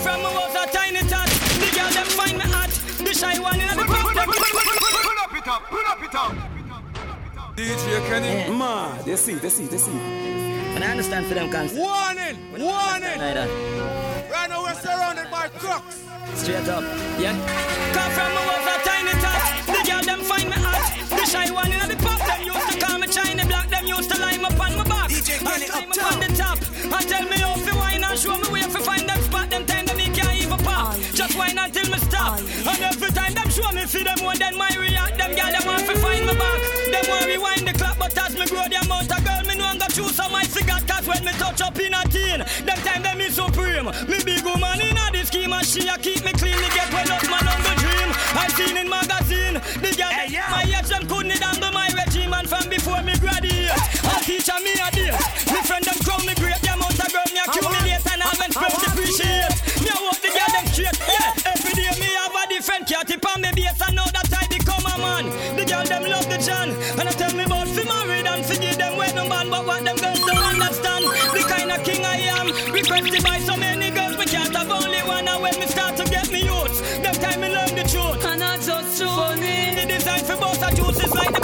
from my was a tiny tot. The girl them find me hot. The shy one in the pop. Pull up it up. DJ Kenny. Man, they see. And I understand for them concepts. Warning. Right now we're surrounded by crooks. Straight up, yeah. Come from me was a tiny tot. The girl them find me hot. The shy one in the pop. Them used to call me China Black. Them used to line up on my back. DJ Kenny and climb up on the top. And tell me how to wine and show me where to find them spot. Them time them me can't even pop. Just wine until me stop. And every time them show me see them more than my react. Them girl them want to find my back. Them want rewind the clock, but as me grow the amount of girl me know I'm gonna choose some my cigarette. Cause when me touch up in a teen, them time them is supreme. Me big woman in a the scheme and she a keep me clean. Me get well up man on the dream. I seen in magazine. The girl my ex them couldn't handle my regime. And from before me graduate, a teacher me a date. Me friend them crown me great. The amount of girl me accumulate and I went first appreciate. Me a walk the girl them straight. Yeah, every day me have a different cat tip on me base. I know that I become a man. The girl them love the John. And I tell me about fi married and fi give them wedding band. But what them girls don't understand, the kind of king I am, requested by so many girls. We can't have only one. And when me start to get me youths, them time me learn the truth. And I just funny. The design for both of juices like the